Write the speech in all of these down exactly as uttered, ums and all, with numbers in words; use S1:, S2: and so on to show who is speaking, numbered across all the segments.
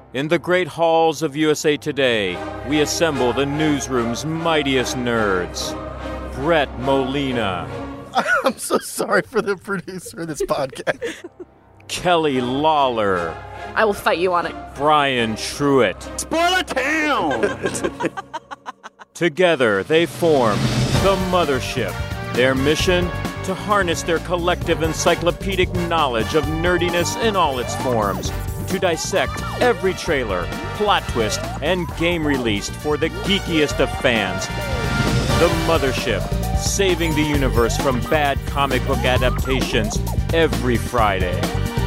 S1: In the great halls of U S A Today, we assemble the newsroom's mightiest nerds. Brett Molina.
S2: I'm so sorry for the producer of this podcast.
S1: Kelly Lawler.
S3: I will fight you on it.
S1: Brian Truitt.
S2: Spoiler town!
S1: Together, they form the Mothership. Their mission? To harness their collective encyclopedic knowledge of nerdiness in all its forms. To dissect every trailer, plot twist, and game released for the geekiest of fans. The Mothership, saving the universe from bad comic book adaptations every Friday.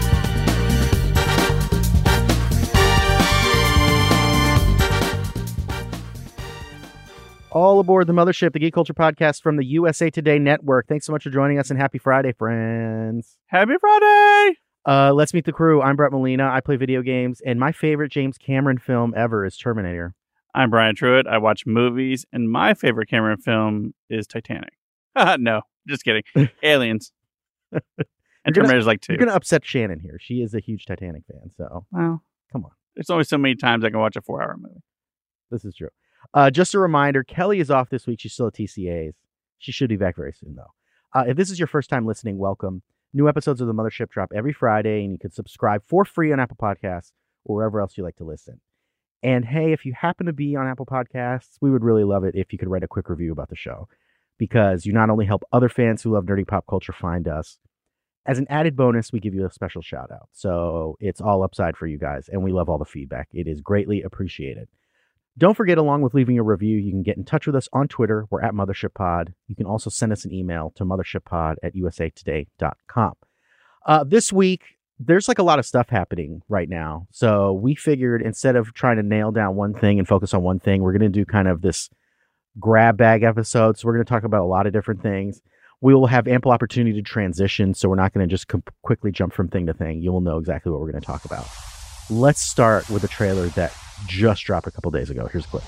S4: All aboard the Mothership, the Geek Culture Podcast from the U S A Today Network. Thanks so much for joining us, and happy Friday, friends.
S5: Happy Friday!
S4: Uh, let's meet the crew. I'm Brett Molina. I play video games, and my favorite James Cameron film ever is Terminator.
S5: I'm Brian Truitt. I watch movies, and my favorite Cameron film is Titanic. No, just kidding. Aliens. And Terminator's like two.
S4: You're going to upset Shannon here. She is a huge Titanic fan, so
S5: well,
S4: come on.
S5: There's only so many times I can watch a four-hour movie.
S4: This is true. Uh, just a reminder, Kelly is off this week. She's still at T C A's. She should be back very soon, though. Uh, if this is your first time listening, welcome. New episodes of The Mothership drop every Friday, and you can subscribe for free on Apple Podcasts or wherever else you like to listen. And hey, if you happen to be on Apple Podcasts, we would really love it if you could write a quick review about the show, because you not only help other fans who love nerdy pop culture find us, as an added bonus, we give you a special shout out. So it's all upside for you guys, and we love all the feedback. It is greatly appreciated. Don't forget, along with leaving a review, you can get in touch with us on Twitter. We're at Mothership Pod. You can also send us an email to mothershippod at u s a today dot com. Uh, this week, there's like a lot of stuff happening right now. So we figured instead of trying to nail down one thing and focus on one thing, we're going to do kind of this grab bag episode. So we're going to talk about a lot of different things. We will have ample opportunity to transition, so we're not going to just com- quickly jump from thing to thing. You will know exactly what we're going to talk about. Let's start with a trailer that just dropped a couple days ago. Here's a clip.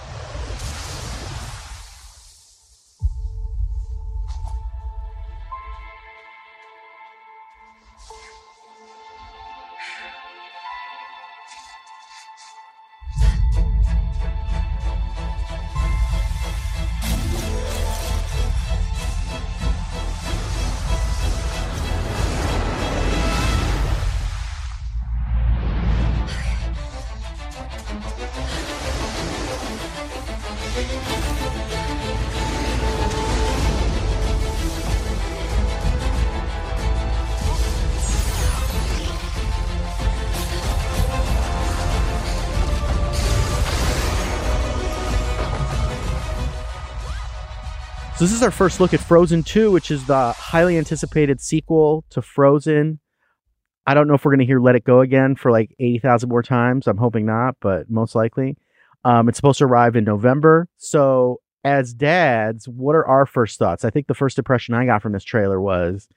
S4: So this is our first look at Frozen two, which is the highly anticipated sequel to Frozen. I don't know if we're going to hear Let It Go again for like eighty thousand more times. I'm hoping not, but most likely. Um, it's supposed to arrive in November. So as dads, what are our first thoughts? I think the first impression I got from this trailer was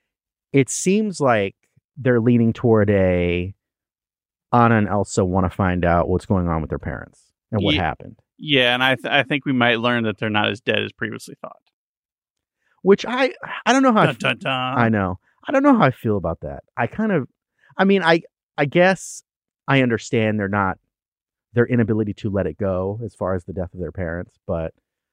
S4: it seems like they're leaning toward a Anna and Elsa want to find out what's going on with their parents and what
S5: yeah.
S4: happened.
S5: Yeah, and I th- I think we might learn that they're not as dead as previously thought.
S4: Which I I don't know how
S5: dun,
S4: I,
S5: dun, dun.
S4: I know I don't know how I feel about that. I kind of I mean I I guess I understand they're not their inability to let it go as far as the death of their parents, but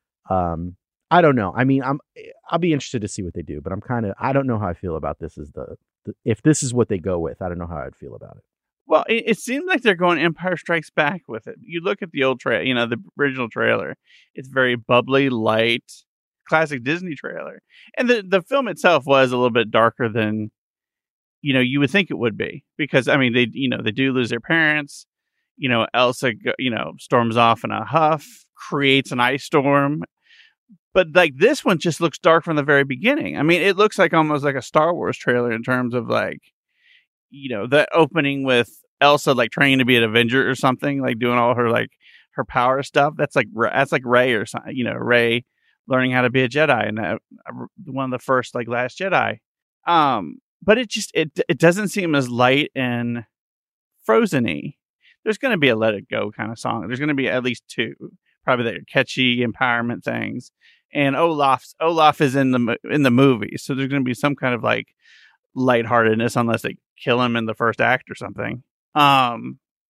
S4: um I don't know. I mean I'm I'll be interested to see what they do, but I'm kind of I don't know how I feel about this as the, the if this is what they go with. I don't know how I'd feel about it.
S5: Well, it, it seems like they're going Empire Strikes Back with it. You look at the old trailer, you know, the original trailer. It's very bubbly, light, classic Disney trailer. And the, the film itself was a little bit darker than, you know, you would think it would be. Because, I mean, they, you know, they do lose their parents. You know, Elsa, you know, storms off in a huff, creates an ice storm. But, like, this one just looks dark from the very beginning. I mean, it looks like almost like a Star Wars trailer in terms of, like, you know, the opening with Elsa like training to be an Avenger or something, like doing all her like her power stuff. That's like that's like Rey or something, you know, Rey learning how to be a Jedi, and uh, one of the first like Last Jedi. Um, but it just it it doesn't seem as light and Frozen-y. There's going to be a Let It Go kind of song. There's going to be at least two, probably that are catchy empowerment things. And Olaf's Olaf is in the in the movie, so there's going to be some kind of like lightheartedness, unless they kill him in the first act or something. Um,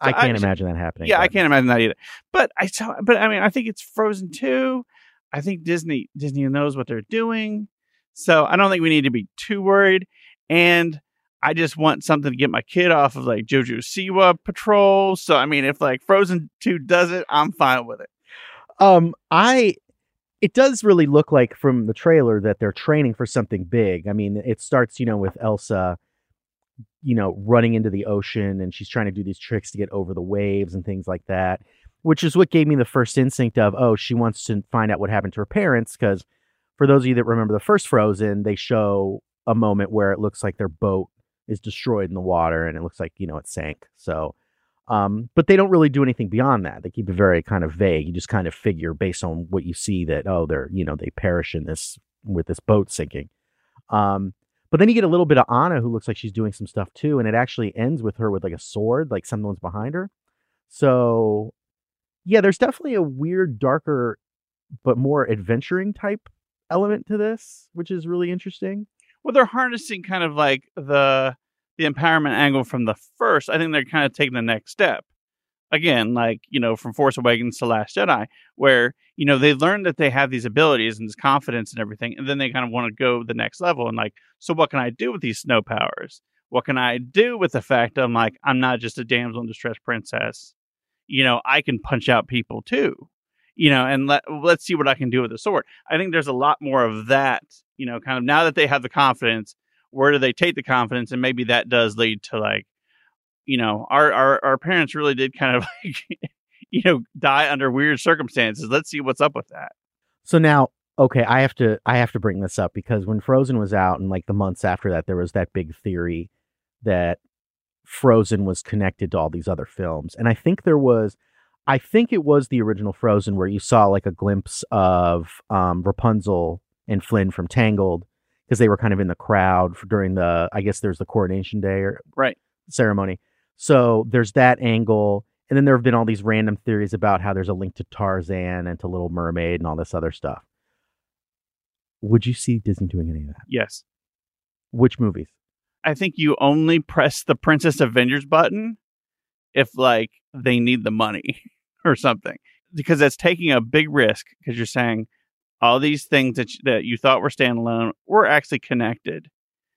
S4: I
S5: So
S4: can't imagine that happening.
S5: Yeah, I
S4: but-
S5: can't imagine that either. But I saw, but I mean, I think it's Frozen two. I think Disney Disney knows what they're doing, so I don't think we need to be too worried. And I just want something to get my kid off of like JoJo Siwa Patrol. So I mean, if like Frozen two does it, I'm fine with it.
S4: Um, I. It does really look like from the trailer that they're training for something big. I mean, it starts, you know, with Elsa, you know, running into the ocean, and she's trying to do these tricks to get over the waves and things like that, which is what gave me the first instinct of, oh, she wants to find out what happened to her parents. Because for those of you that remember the first Frozen, they show a moment where it looks like their boat is destroyed in the water, and it looks like, you know, it sank. So, um, but they don't really do anything beyond that. They keep it very kind of vague. You just kind of figure based on what you see that, oh, they're, you know, they perish in this with this boat sinking. Um, but then you get a little bit of Anna, who looks like she's doing some stuff too, and it actually ends with her with like a sword, like someone's behind her. So, yeah, there's definitely a weird, darker, but more adventuring type element to this, which is really interesting.
S5: Well, they're harnessing kind of like the the empowerment angle from the first. I think they're kind of taking the next step. Again, like, you know, from Force Awakens to Last Jedi, where, you know, they learn that they have these abilities and this confidence and everything, and then they kind of want to go the next level. And like, so what can I do with these snow powers? What can I do with the fact that I'm like, I'm not just a damsel in distress princess. You know, I can punch out people too. You know, and let, let's see what I can do with the sword. I think there's a lot more of that, you know, kind of now that they have the confidence, where do they take the confidence? And maybe that does lead to like, you know, our, our, our parents really did kind of like, you know, die under weird circumstances. Let's see what's up with that.
S4: So now, okay, I have to I have to bring this up because when Frozen was out and like the months after that, there was that big theory that Frozen was connected to all these other films. And I think there was, I think it was the original Frozen where you saw like a glimpse of um, Rapunzel and Flynn from Tangled, because they were kind of in the crowd for, during the, I guess there's the coronation day or
S5: right
S4: ceremony. So there's that angle. And then there have been all these random theories about how there's a link to Tarzan and to Little Mermaid and all this other stuff. Would you see Disney doing any of that?
S5: Yes.
S4: Which movies?
S5: I think you only press the Princess Avengers button if like they need the money or something, because that's taking a big risk, because you're saying all these things that you, that you thought were standalone were actually connected,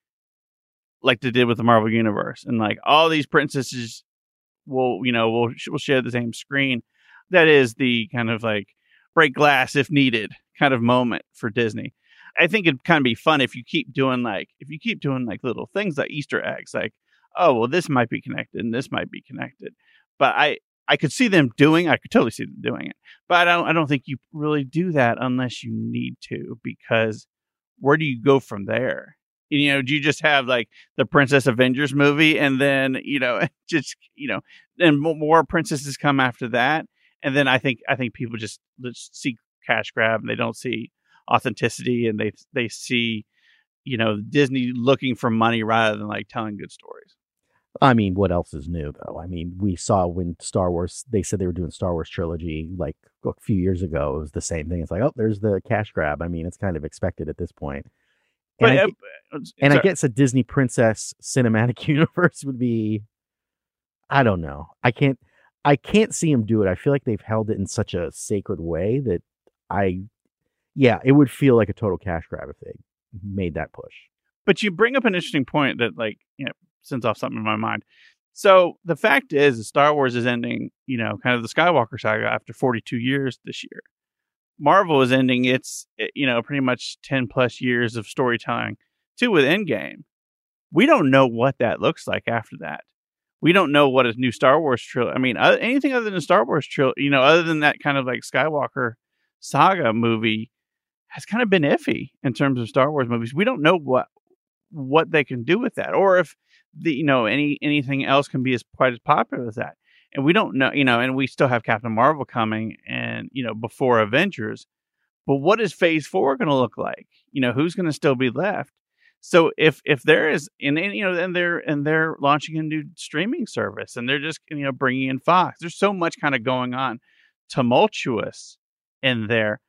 S5: like they did with the Marvel Universe, and like all these princesses will, you know, will will share the same screen. That is the kind of like break glass if needed kind of moment for Disney. I think it'd kind of be fun if you keep doing like if you keep doing like little things like Easter eggs, like, oh well, this might be connected and this might be connected. But I I could see them doing, I could totally see them doing it. But I don't I don't think you really do that unless you need to, because where do you go from there? You know, do you just have like the Princess Avengers movie and then, you know, just, you know, then more princesses come after that. And then I think I think people just, just see cash grab and they don't see authenticity, and they they see, you know, Disney looking for money rather than like telling good stories.
S4: I mean, what else is new though? I mean, we saw when Star Wars, they said they were doing Star Wars trilogy like a few years ago. It was the same thing. It's like, oh, there's the cash grab. I mean, it's kind of expected at this point. And,
S5: But,
S4: I,
S5: uh,
S4: and I
S5: sorry.
S4: guess a Disney princess cinematic universe would be, I don't know. I can't, I can't see them do it. I feel like they've held it in such a sacred way that I, yeah, it would feel like a total cash grab if they made that push.
S5: But you bring up an interesting point that, like, you know, sends off something in my mind. So the fact is, Star Wars is ending, you know, kind of the Skywalker saga after forty-two years this year. Marvel is ending its, you know, pretty much ten plus years of storytelling too with Endgame. We don't know what that looks like after that. We don't know what a new Star Wars trilogy. I mean, other, anything other than a Star Wars trilogy, you know, other than that kind of like Skywalker saga movie, has kind of been iffy in terms of Star Wars movies. We don't know what what they can do with that, or if the you know any anything else can be as quite as popular as that. And we don't know, you know, and we still have Captain Marvel coming, and you know before Avengers. But what is Phase Four going to look like? You know, who's going to still be left? So if if there is, and, and you know, and they're and they're launching a new streaming service, and they're just you know bringing in Fox. There's so much kind of going on, tumultuous in there.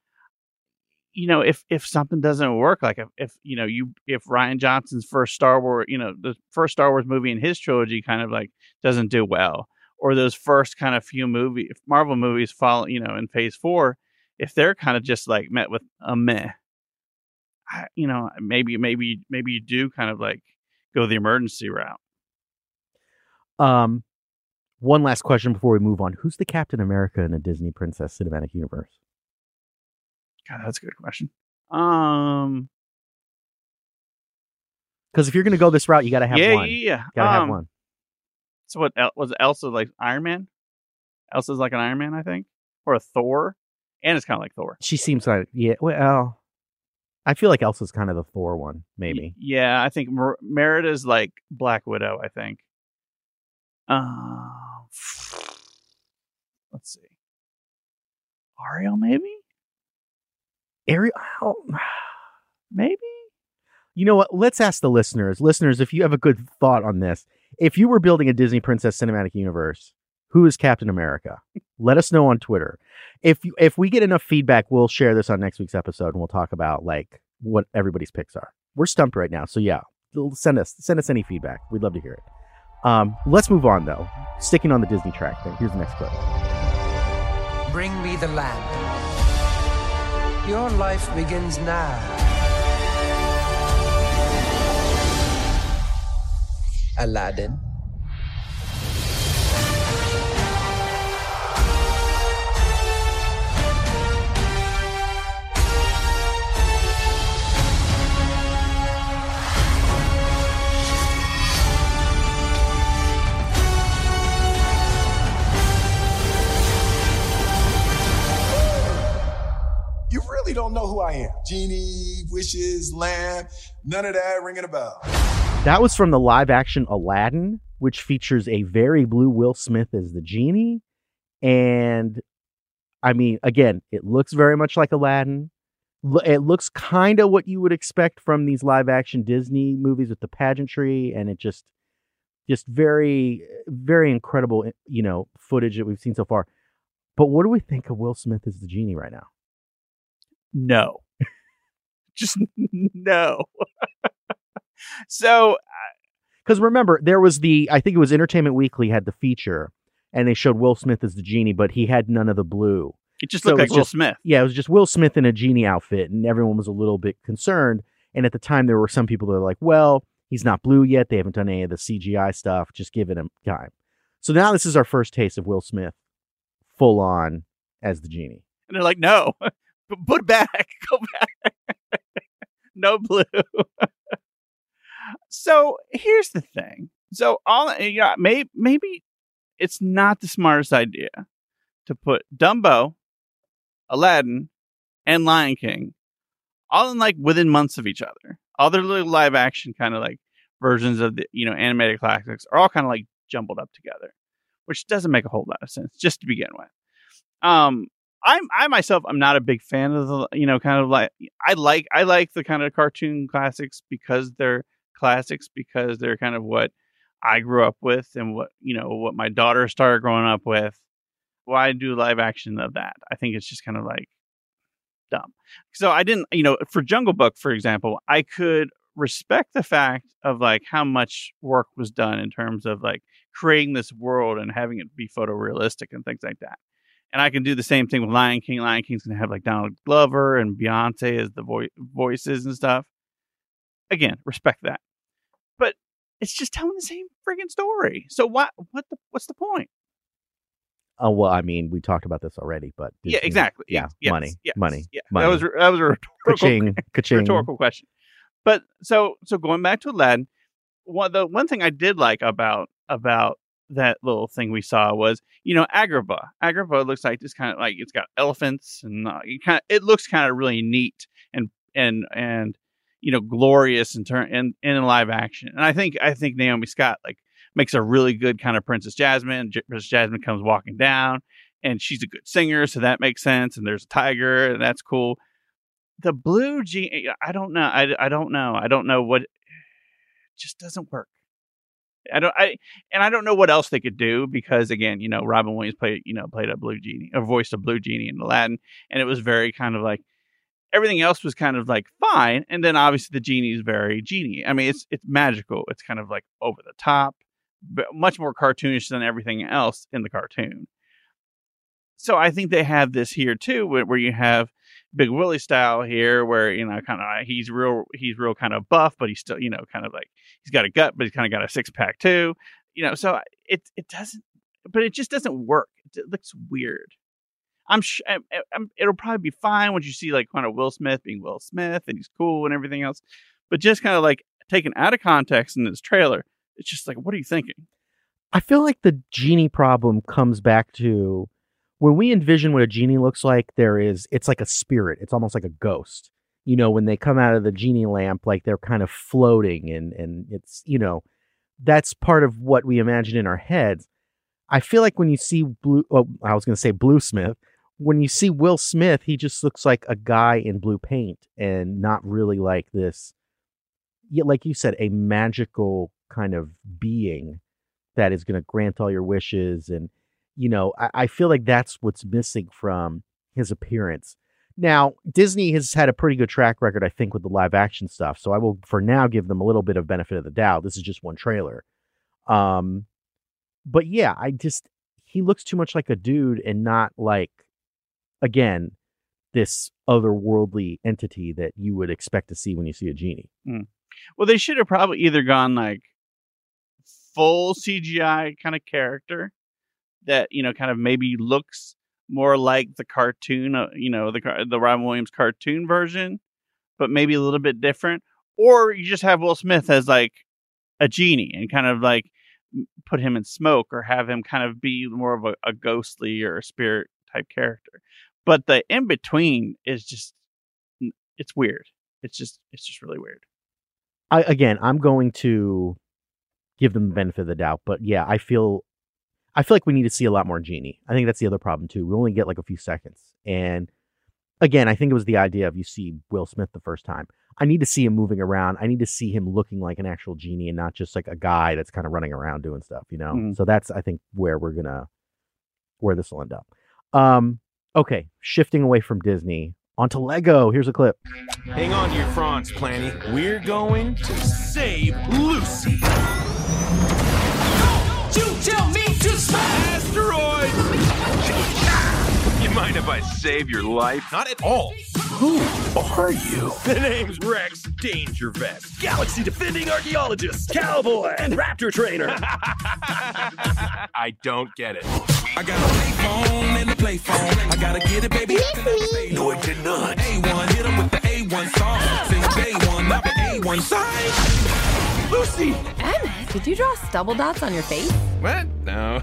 S5: You know, if if something doesn't work, like if, if you know you if Rian Johnson's first Star Wars, you know, the first Star Wars movie in his trilogy kind of like doesn't do well, or those first kind of few movie Marvel movies follow, you know, in Phase Four, if they're kind of just like met with a meh, I, you know, maybe maybe maybe you do kind of like go the emergency route.
S4: Um, one last question before we move on: who's the Captain America in a Disney Princess Cinematic Universe?
S5: God, that's a good question. Um,
S4: because if you're going to go this route, you got to have
S5: yeah,
S4: one.
S5: Yeah, yeah,
S4: Got to
S5: um,
S4: have one.
S5: So what El- was Elsa like? Iron Man? Elsa's like an Iron Man, I think, or a Thor, and it's kind of like Thor.
S4: She seems like yeah. Well, I feel like Elsa's kind of the Thor one, maybe.
S5: Y- yeah, I think Mer- Merida's like Black Widow. I think. Uh, let's see. Ariel, maybe.
S4: Ariel,
S5: maybe.
S4: You know what? Let's ask the listeners. Listeners, if you have a good thought on this, if you were building a Disney Princess Cinematic Universe, who is Captain America? Let us know on Twitter. If you, if we get enough feedback, we'll share this on next week's episode, and we'll talk about like what everybody's picks are. We're stumped right now, so yeah, send us send us any feedback. We'd love to hear it. Um, let's move on though. Sticking on the Disney track thing. Here's the next clip.
S3: Bring me the lamp. Your life begins now. Aladdin.
S6: You really don't know who I am. Genie, wishes, lamb, none of that ringing a bell.
S4: That was from the live action Aladdin, which features a very blue Will Smith as the genie. And I mean, again, it looks very much like Aladdin. It looks kind of what you would expect from these live action Disney movies with the pageantry. And it just, just very, very incredible, you know, footage that we've seen so far. But what do we think of Will Smith as the genie right now?
S5: No. Just no. So,
S4: because remember, there was the, I think it was Entertainment Weekly had the feature, and they showed Will Smith as the genie, but he had none of the blue.
S5: It just
S4: so
S5: looked
S4: it
S5: like Will
S4: just,
S5: Smith.
S4: Yeah, it was just Will Smith in a genie outfit, and everyone was a little bit concerned. And at the time, there were some people that were like, well, he's not blue yet. They haven't done any of the C G I stuff. Just give it him time. So now this is our first taste of Will Smith full on as the genie.
S5: And they're like, no, put it back. Go back. No blue. So here's the thing. So all yeah, maybe maybe it's not the smartest idea to put Dumbo, Aladdin, and Lion King all in like within months of each other. All their little live action kind of like versions of the, you know, animated classics are all kind of like jumbled up together, which doesn't make a whole lot of sense just to begin with. Um, I'm I myself I'm not a big fan of the, you know, kind of like I like I like the kind of cartoon classics because they're classics because they're kind of what I grew up with and what, you know, what my daughter started growing up with. Why do live action of that? I think it's just kind of like dumb. So I didn't, you know, for Jungle Book, for example, I could respect the fact of like how much work was done in terms of like creating this world and having it be photorealistic and things like that. And I can do the same thing with Lion King. Lion King's going to have like Donald Glover and Beyonce as the vo- voices and stuff. Again, respect that. But it's just telling the same friggin' story. So what? What the? What's the point?
S4: Oh well, I mean, we talked about this already, but Disney,
S5: yeah, exactly.
S4: Yeah,
S5: yes,
S4: money,
S5: yes,
S4: money,
S5: yeah.
S4: money.
S5: That was that was a rhetorical,
S4: ka-ching, ka-ching.
S5: rhetorical question. But so so going back to Aladdin, one the one thing I did like about about that little thing we saw was, you know, Agrabah. Agrabah looks like this kind of like it's got elephants and uh, it kind of it looks kind of really neat and and and you know, glorious in turn in in live action. And I think I think Naomi Scott like makes a really good kind of Princess Jasmine. J- Princess Jasmine comes walking down, and she's a good singer, so that makes sense. And there's a tiger, and that's cool. The blue genie, I don't know. I, I don't know. I don't know what. It just doesn't work. I don't. I and I don't know what else they could do because again, you know, Robin Williams played you know played a blue genie, or voiced a blue genie in Aladdin, and it was very kind of like. Everything else was kind of like fine, and then obviously the genie is very genie. I mean, it's it's magical. It's kind of like over the top. b- much more cartoonish than everything else in the cartoon. So I think they have this here too, where, where you have Big Willie style here, where you know, kind of he's real, he's real kind of buff, but he's still, you know, kind of like he's got a gut, but he's kind of got a six pack too, you know. So it it doesn't, but it just doesn't work. It, it looks weird. I'm sure it'll probably be fine once you see like kind of Will Smith being Will Smith and he's cool and everything else, but just kind of like taken out of context in this trailer, it's just like, what are you thinking?
S4: I feel like the genie problem comes back to when we envision what a genie looks like. There is, it's like a spirit. It's almost like a ghost. You know, when they come out of the genie lamp, like they're kind of floating, and and it's, you know, that's part of what we imagine in our heads. I feel like when you see Blue, oh, I was going to say Blue Smith. When you see Will Smith, he just looks like a guy in blue paint and not really like this, yeah, like you said, a magical kind of being that is going to grant all your wishes. And, you know, I, I feel like that's what's missing from his appearance. Now, Disney has had a pretty good track record, I think, with the live action stuff. So I will, for now, give them a little bit of benefit of the doubt. This is just one trailer. Um, but yeah, I just, he looks too much like a dude and not like, again, this otherworldly entity that you would expect to see when you see a genie.
S5: Mm. Well, they should have probably either gone like full C G I kind of character that, you know, kind of maybe looks more like the cartoon, uh, you know, the the Robin Williams cartoon version, but maybe a little bit different. Or you just have Will Smith as like a genie and kind of like put him in smoke, or have him kind of be more of a, a ghostly or a spirit type character. But the in between is just, it's weird. It's just, it's just really weird.
S4: I, again, I'm going to give them the benefit of the doubt, but yeah, I feel, I feel like we need to see a lot more genie. I think that's the other problem too. We only get like a few seconds. And again, I think it was the idea of you see Will Smith the first time. I need to see him moving around. I need to see him looking like an actual genie and not just like a guy that's kind of running around doing stuff, you know? Mm. So that's, I think, where we're going to, where this will end up. Um, Okay, shifting away from Disney onto Lego. Here's a clip.
S7: Hang on to your fronts, Planny. We're going to save Lucy.
S8: Don't you tell me to smash
S7: asteroid! You mind if I save your life? Not at all. Who are you? The name's Rex Dangervest, galaxy defending archaeologist, cowboy, and raptor trainer. I don't get it.
S9: I got a play phone and a play phone. I gotta get it, baby.
S7: No, I did not.
S9: A one, hit him with the A one song. Sing day one, not the A one side.
S7: Lucy!
S10: Emmett, did you draw stubble dots on your face?
S7: What? No.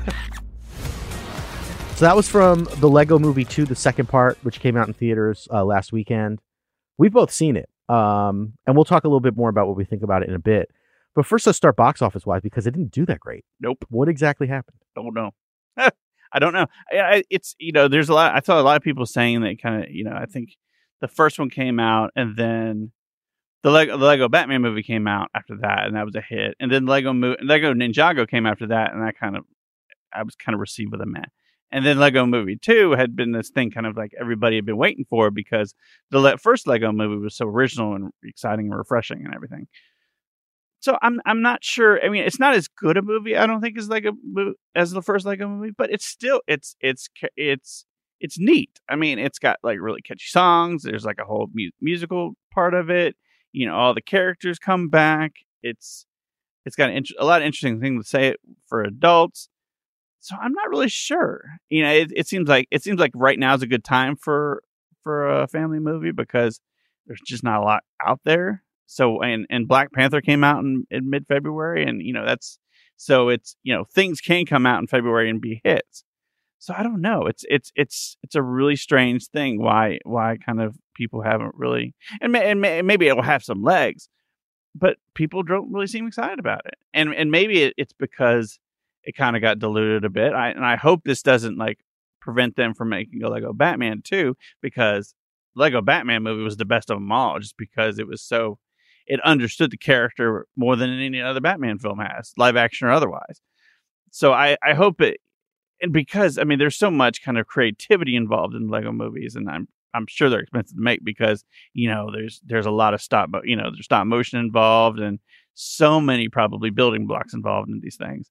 S4: So that was from the Lego Movie two, the second part, which came out in theaters uh, last weekend. We've both seen it. Um, and we'll talk a little bit more about what we think about it in a bit. But first, let's start box office wise, because it didn't do that great.
S5: Nope.
S4: What exactly happened?
S5: Don't know. I don't know. I, I, it's, you know, there's a lot. I saw a lot of people saying that kind of, you know, I think the first one came out, and then the Lego, the Lego Batman movie came out after that, and that was a hit. And then Lego Mo- Lego Ninjago came after that, and I kind of, I was kind of received with a meh. And then Lego Movie two had been this thing kind of like everybody had been waiting for, because the le- first Lego movie was so original and exciting and refreshing and everything. So I'm I'm not sure. I mean, it's not as good a movie, I don't think, as Lego as the first Lego movie, but it's still it's it's it's it's neat. I mean, it's got like really catchy songs. There's like a whole mu- musical part of it. You know, all the characters come back. It's it's got an int- a lot of interesting things to say for adults. So I'm not really sure. You know, it, it seems like it seems like right now is a good time for for a family movie, because there's just not a lot out there. So and and Black Panther came out in, in mid February, and you know that's so it's you know things can come out in February and be hits. So I don't know. It's it's it's it's a really strange thing. Why why kind of people haven't really and, may, and may, maybe it will have some legs, but people don't really seem excited about it. And and maybe it, it's because it kind of got diluted a bit. I, and I hope this doesn't like prevent them from making a Lego Batman two, because Lego Batman movie was the best of them all, just because it was so, it understood the character more than any other Batman film has, live action or otherwise. So I, I hope it, and because, I mean, there's so much kind of creativity involved in Lego movies, and I'm, I'm sure they're expensive to make, because, you know, there's, there's a lot of stop, you know, there's stop motion involved, and so many probably building blocks involved in these things.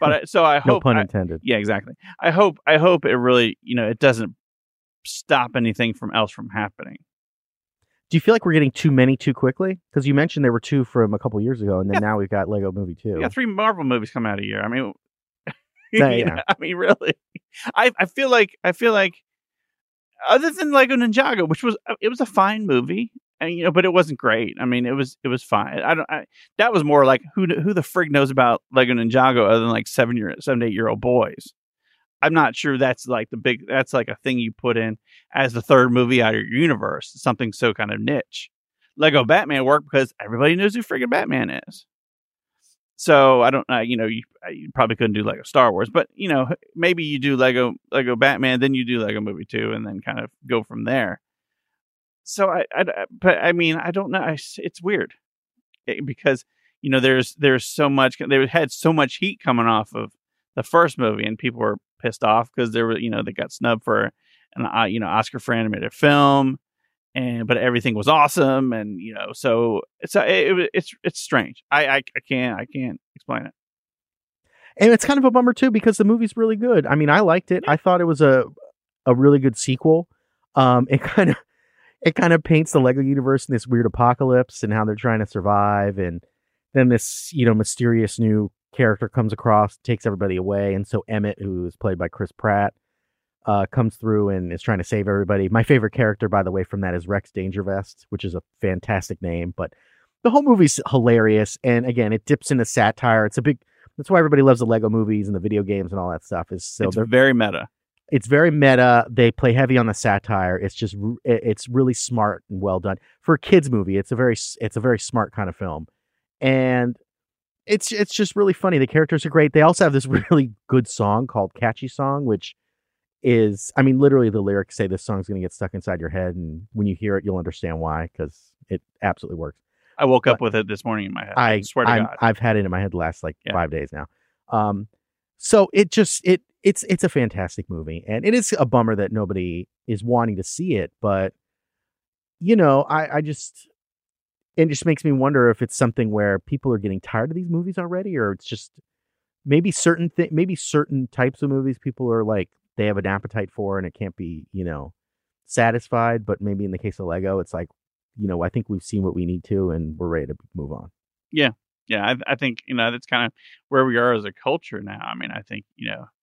S5: But I, so I
S4: No
S5: hope
S4: pun
S5: I-
S4: intended.
S5: yeah, exactly. I hope I hope it really, you know, it doesn't stop anything from else from happening.
S4: Do you feel like we're getting too many too quickly? Because you mentioned there were two from a couple years ago, and then
S5: Yeah.
S4: now we've got Lego Movie two.
S5: We got three Marvel movies come out a year. I mean,
S4: Yeah,
S5: you
S4: yeah.
S5: know, I mean, really. I I feel like I feel like other than Lego Ninjago, which was it was a fine movie, and you know, but it wasn't great. I mean, it was it was fine. I don't. I, that was more like who who the frig knows about Lego Ninjago other than like seven year seven to eight year old boys. I'm not sure that's like the big. That's like a thing you put in as the third movie out of your universe. Something so kind of niche. Lego Batman worked because everybody knows who friggin' Batman is. So I don't know. You know, you, you probably couldn't do Lego Star Wars, but you know, maybe you do Lego Lego Batman, then you do Lego Movie two, and then kind of go from there. So I, I but I mean, I don't know. I, it's weird it, because you know, there's there's so much. They had so much heat coming off of the first movie, and people were pissed off because they were, you know, they got snubbed for an uh, you know Oscar for animated film, and but everything was awesome, and you know, so it's it, it, it's it's strange. I, I I can't I can't explain it.
S4: And it's kind of a bummer too because the movie's really good. I mean, I liked it. I thought it was a a really good sequel. Um, it kind of it kind of paints the Lego universe in this weird apocalypse and how they're trying to survive, and then this, you know, mysterious new character comes across, takes everybody away, and so Emmett, who is played by Chris Pratt, uh, comes through and is trying to save everybody. My favorite character, by the way, from that is Rex Dangervest, which is a fantastic name. But the whole movie's hilarious, and again, it dips into satire. It's a big. That's why everybody loves the Lego movies and the video games and all that stuff. Is so
S5: It's
S4: they're
S5: very meta.
S4: It's very meta. They play heavy on the satire. It's just r- it- it's really smart and well done for a kids movie. It's a very s- it's a very smart kind of film, and it's it's just really funny. The characters are great. They also have this really good song called "Catchy Song," which is, I mean, literally the lyrics say this song's going to get stuck inside your head, and when you hear it, you'll understand why, because it absolutely works.
S5: I woke up with it this morning in my head. I,
S4: I
S5: swear to
S4: I'm-
S5: God.
S4: I've had it in my head the last like
S5: Yeah.
S4: five days now. Um, so it just it it's it's a fantastic movie, and it is a bummer that nobody is wanting to see it. But you know, I I just it just makes me wonder if it's something where people are getting tired of these movies already, or it's just maybe certain th- maybe certain types of movies people are like they have an appetite for, and it can't be, you know, satisfied. But maybe in the case of Lego, it's like, you know, I think we've seen what we need to, and we're ready to move on.
S5: Yeah. Yeah. I, I think, you know, that's kind of where we are as a culture now. I mean, I think, you know,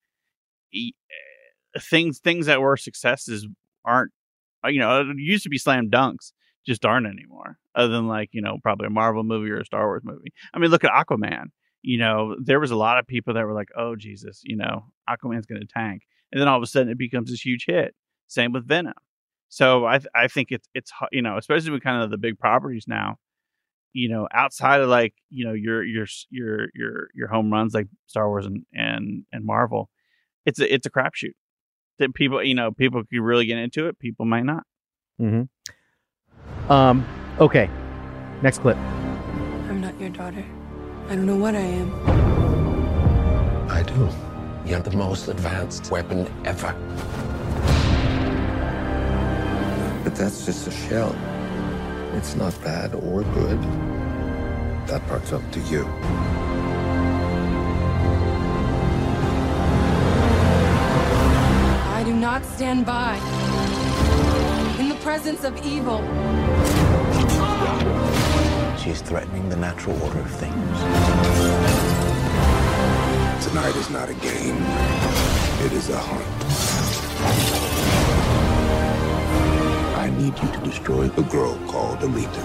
S5: e- uh, things, things that were successes aren't, uh, you know, it used to be slam dunks, just aren't anymore, other than like, you know, probably a Marvel movie or a Star Wars movie. I mean, look at Aquaman. You know, there was a lot of people that were like, oh, Jesus, you know, Aquaman's going to tank. And then all of a sudden it becomes this huge hit. Same with Venom. So I th- I think it's, it's, hu- you know, especially with kind of the big properties now, you know, outside of like, you know, your, your, your, your, your home runs like Star Wars and, and, and Marvel, it's a, it's a crapshoot that people, you know, people could really get into it. People might not.
S4: Mm-hmm. Um, okay. Next clip.
S11: I'm not your daughter. I don't know what I am.
S3: I do. You have the most advanced weapon ever. But that's just a shell. It's not bad or good. That part's up to you.
S11: I do not stand by in the presence of evil.
S12: She's threatening the natural order of things.
S6: Tonight is not a game. It is a hunt. I need you to destroy the girl called Alita.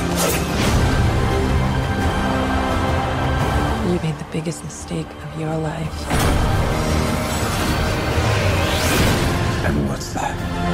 S11: You made the biggest mistake of your life.
S3: And what's that?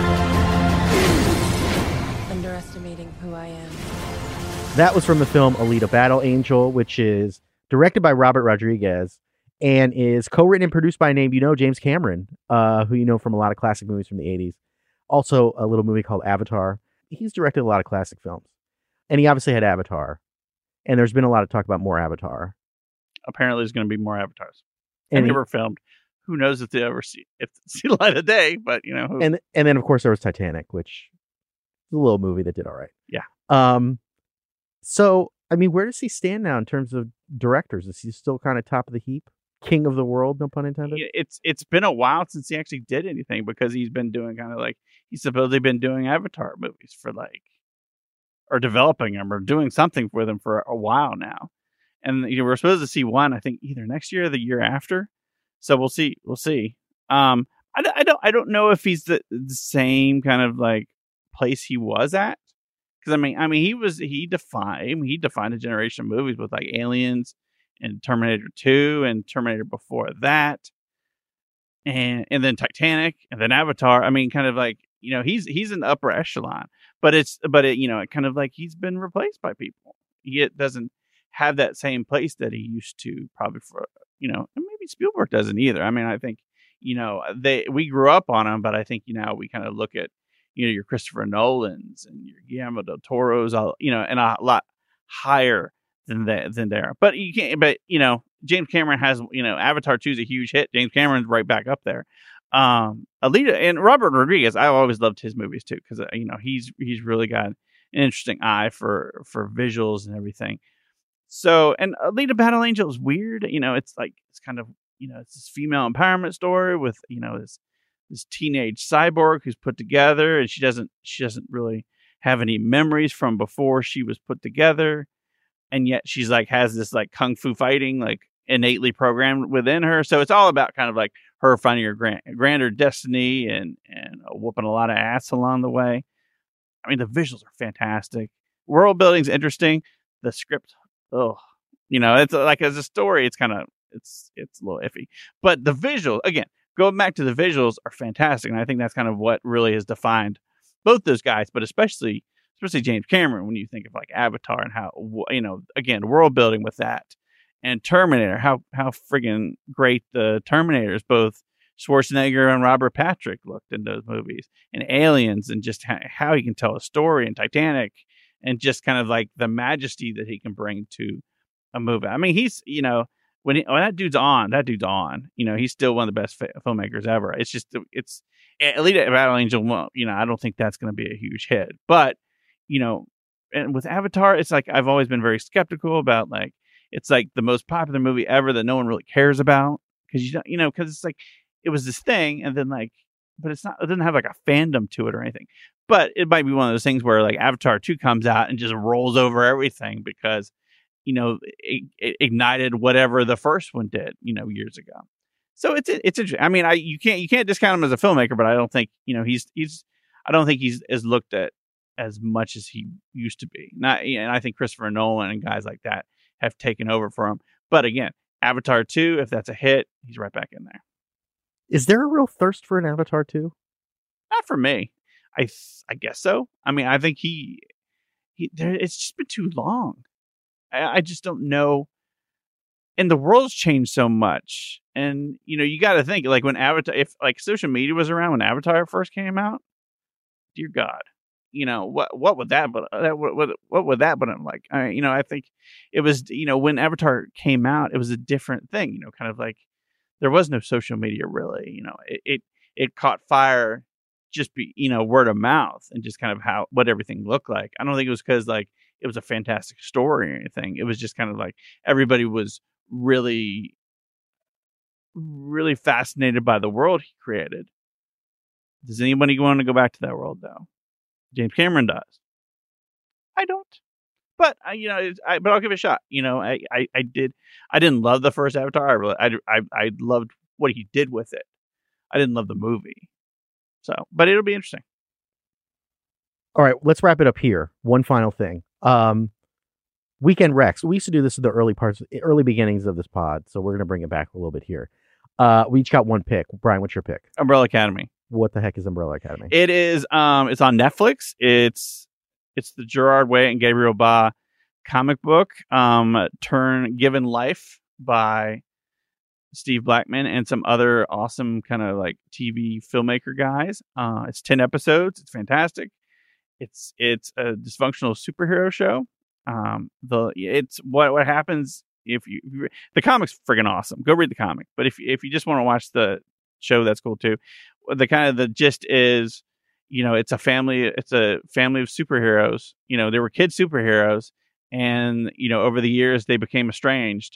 S11: Underestimating who I am.
S4: That was from the film Alita Battle Angel, which is directed by Robert Rodriguez and is co-written and produced by a name you know, James Cameron, uh, who you know from a lot of classic movies from the eighties. Also, a little movie called Avatar. He's directed a lot of classic films. And he obviously had Avatar. And there's been a lot of talk about more Avatar.
S5: Apparently there's going to be more Avatars. And,
S4: And
S5: they
S4: he-
S5: were filmed. Who knows if they ever see, if they see the light of day, but you know, who,
S4: And and then, of course, there was Titanic, which is a little movie that did all right.
S5: yeah.
S4: Um, so, I mean, where does he stand now in terms of directors? Is he still kind of top of the heap? king of the world, no pun intended.
S5: It's it's been a while since he actually did anything because he's been doing kind of like he's supposedly been doing Avatar movies for like or developing them or doing something with them for a while now. And you know, we're supposed to see one, I think, either next year or the year after. So we'll see. We'll see. Um, I, don't- I don't. I don't know if he's the, the same kind of like place he was at. Because I mean, I mean, he was he defined he defined a generation of movies with like Aliens and Terminator two and Terminator before that, and and then Titanic and then Avatar. I mean, kind of like you know he's he's in the upper echelon, but it's but it you know it kind of like he's been replaced by people. He doesn't have that same place that he used to probably for you know and maybe Spielberg doesn't either. I mean, I think you know they we grew up on him, but I think you know we kind of look at you know your Christopher Nolans and your Guillermo del Toro's, all you know, and a lot higher than that than there. But you can't. But you know, James Cameron has you know Avatar two is a huge hit. James Cameron's right back up there. Um, Alita and Robert Rodriguez, I always loved his movies too because uh, you know he's he's really got an interesting eye for for visuals and everything. So, and Alita Battle Angel is weird. You know, it's like, it's kind of, you know, it's this female empowerment story with, you know, this, this teenage cyborg who's put together and she doesn't, she doesn't really have any memories from before she was put together. And yet she's like, has this like kung fu fighting, like innately programmed within her. So it's all about kind of like her finding her grand, grander destiny and, and whooping a lot of ass along the way. I mean, the visuals are fantastic. World building's interesting. The script, oh, you know, it's like as a story, it's kind of it's it's a little iffy. But the visuals, again, going back to the visuals, are fantastic, and I think that's kind of what really has defined both those guys, but especially especially James Cameron when you think of like Avatar and how you know again world building with that, and Terminator, how how friggin' great the Terminators, both Schwarzenegger and Robert Patrick looked in those movies, and Aliens, and just ha- how he can tell a story, and Titanic. And just kind of like the majesty that he can bring to a movie. I mean, he's, you know, when, he, when that dude's on, that dude's on. You know, he's still one of the best fa- filmmakers ever. It's just, it's, Alita Battle Angel, well, you know, I don't think that's going to be a huge hit. But, you know, and with Avatar, it's like, I've always been very skeptical about, like, it's like the most popular movie ever that no one really cares about. Because, you don't, you know, because it's like, it was this thing, and then, like, but it's not, it doesn't have like a fandom to it or anything. But it might be one of those things where like Avatar two comes out and just rolls over everything because, you know, it, it ignited whatever the first one did, you know, years ago. So it's, it's interesting. I mean, I, you can't, you can't discount him as a filmmaker, but I don't think, you know, he's, he's, I don't think he's as looked at as much as he used to be. Not, and I think Christopher Nolan and guys like that have taken over for him. But again, Avatar two, if that's a hit, he's right back in there.
S4: Is there a real thirst for an Avatar two?
S5: Not for me. I I guess so. I mean, I think he, he there, it's just been too long. I, I just don't know. And the world's changed so much. And, you know, you got to think, like, when Avatar, if, like, social media was around when Avatar first came out, dear God, you know, what what would that, but that what, what, what would that been like? I, you know, I think it was, you know, when Avatar came out, it was a different thing, you know, kind of like, there was no social media really, you know, it, it, it caught fire just be, you know, word of mouth and just kind of how, what everything looked like. I don't think it was because like it was a fantastic story or anything. It was just kind of like everybody was really, really fascinated by the world he created. Does anybody want to go back to that world though? James Cameron does. I don't. But I, you know, it's, I, but I'll give it a shot. You know, I, I, I did. I didn't love the first Avatar. I really, I, I, I loved what he did with it. I didn't love the movie. So, but it'll be interesting.
S4: All right, let's wrap it up here. One final thing. Um, Weekend Rex. We used to do this in the early parts, early beginnings of this pod. So we're gonna bring it back a little bit here. Uh, we each got one pick. Brian, what's your pick?
S5: Umbrella Academy.
S4: What the heck is Umbrella Academy?
S5: It is. Um, it's on Netflix. It's it's the Gerard Way and Gabriel Ba comic book. Um, turn given life by Steve Blackman and some other awesome kind of like T V filmmaker guys. Uh, it's ten episodes. It's fantastic. It's it's a dysfunctional superhero show. Um, the it's what what happens if you, if you the comic's friggin' awesome. Go read the comic. But if if you just want to watch the show, that's cool too. The kind of the gist is, you know, it's a family. It's a family of superheroes. You know, there were kid superheroes, and you know, over the years they became estranged.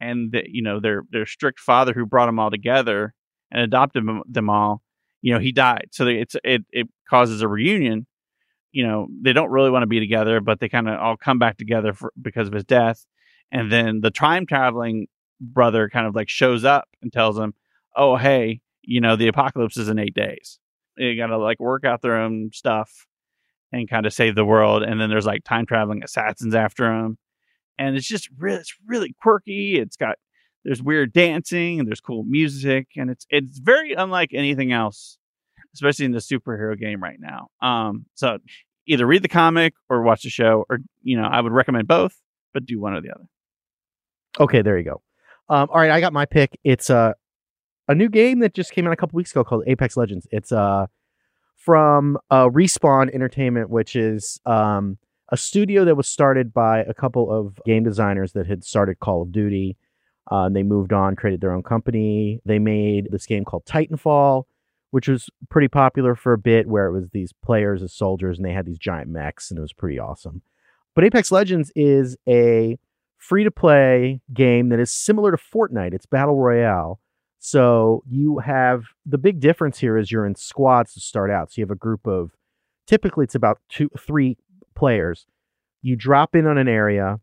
S5: and the, you know their their strict father who brought them all together and adopted them, them all, you know, he died. So they, it's it it causes a reunion. You know, they don't really want to be together, but they kind of all come back together for, because of his death. And then the time traveling brother kind of like shows up and tells them, "Oh, hey, you know, the apocalypse is in eight days. They got to like work out their own stuff and kind of save the world." And then there's like time traveling assassins after him, and it's just really, it's really quirky. It's got there's weird dancing and there's cool music, and it's it's very unlike anything else, especially in the superhero game right now. Um, so either read the comic or watch the show, or, you know, I would recommend both, but do one or the other.
S4: Okay, there you go. Um, all right, I got my pick. It's uh, a new game that just came out a couple weeks ago called Apex Legends. It's uh, from uh, Respawn Entertainment, which is um, a studio that was started by a couple of game designers that had started Call of Duty. Uh, and they moved on, created their own company. They made this game called Titanfall, which was pretty popular for a bit, where it was these players as soldiers and they had these giant mechs, and it was pretty awesome. But Apex Legends is a free-to-play game that is similar to Fortnite. It's Battle Royale. So you have, the big difference here is you're in squads to start out. So you have a group of, typically it's about two, three players. You drop in on an area,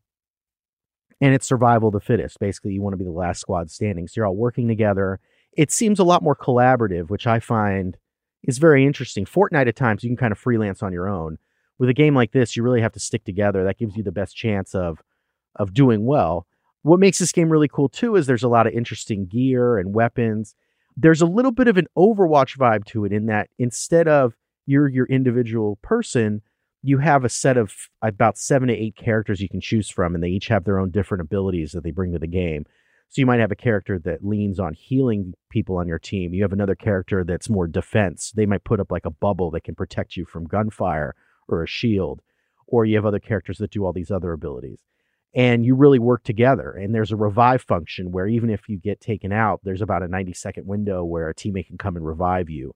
S4: and it's survival of the fittest. Basically, you want to be the last squad standing. So you're all working together. It seems a lot more collaborative, which I find is very interesting. Fortnite, at times, you can kind of freelance on your own. With a game like this, you really have to stick together. That gives you the best chance of of doing well. What makes this game really cool, too, is there's a lot of interesting gear and weapons. There's a little bit of an Overwatch vibe to it, in that instead of you're your individual person, you have a set of about seven to eight characters you can choose from, and they each have their own different abilities that they bring to the game. So you might have a character that leans on healing people on your team. You have another character that's more defense. They might put up like a bubble that can protect you from gunfire or a shield. Or you have other characters that do all these other abilities. And you really work together. And there's a revive function where even if you get taken out, there's about a ninety second window where a teammate can come and revive you.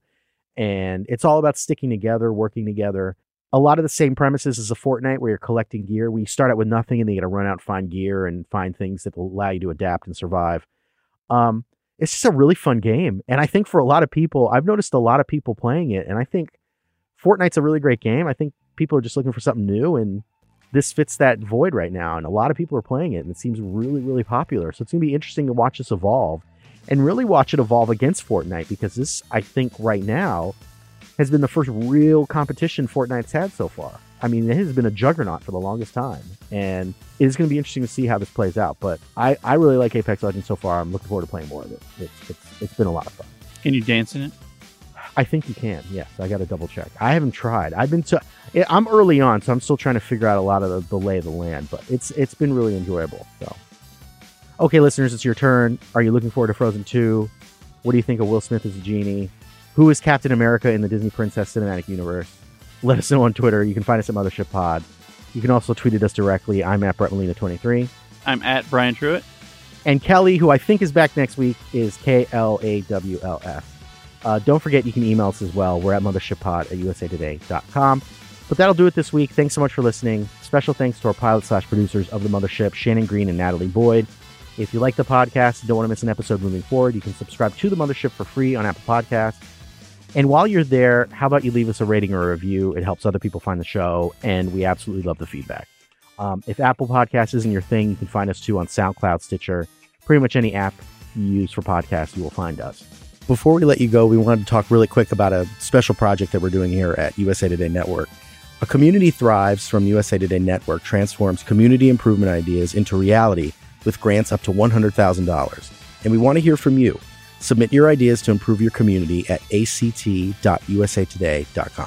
S4: And it's all about sticking together, working together. A lot of the same premises as a Fortnite, where you're collecting gear. We start out with nothing, and then you got to run out and find gear and find things that will allow you to adapt and survive. Um, it's just a really fun game. And I think for a lot of people, I've noticed a lot of people playing it. And I think Fortnite's a really great game. I think people are just looking for something new, and this fits that void right now. And a lot of people are playing it, and it seems really, really popular. So it's going to be interesting to watch this evolve, and really watch it evolve against Fortnite, because this, I think right now, has been the first real competition Fortnite's had so far. I mean, it has been a juggernaut for the longest time, and it is going to be interesting to see how this plays out. But I, I really like Apex Legends so far. I'm looking forward to playing more of it. It's, it's, it's been a lot of fun.
S5: Can you dance in it?
S4: I think you can. Yes, I got to double check. I haven't tried. I've been to. I'm early on, so I'm still trying to figure out a lot of the, the lay of the land. But it's it's been really enjoyable. So, okay, listeners, it's your turn. Are you looking forward to Frozen two? What do you think of Will Smith as a genie? Who is Captain America in the Disney Princess Cinematic Universe? Let us know on Twitter. You can find us at Mothership Pod. You can also tweet at us directly. I'm at Brett Molina twenty-three.
S5: I'm at Brian Truitt.
S4: And Kelly, who I think is back next week, is K L A W L S. Uh, don't forget, you can email us as well. We're at mothershippod at u s a today dot com. But that'll do it this week. Thanks so much for listening. Special thanks to our pilot slash producers of The Mothership, Shannon Green and Natalie Boyd. If you like the podcast and don't want to miss an episode moving forward, you can subscribe to The Mothership for free on Apple Podcasts. And while you're there, how about you leave us a rating or a review? It helps other people find the show, and we absolutely love the feedback. Um, if Apple Podcasts isn't your thing, you can find us too on SoundCloud, Stitcher, pretty much any app you use for podcasts, you will find us. Before we let you go, we wanted to talk really quick about a special project that we're doing here at U S A Today Network. A Community Thrives from U S A Today Network transforms community improvement ideas into reality with grants up to one hundred thousand dollars. And we want to hear from you. Submit your ideas to improve your community at a c t dot u s a today dot com.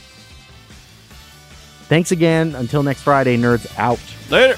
S4: Thanks again. Until next Friday, nerds out.
S5: Later.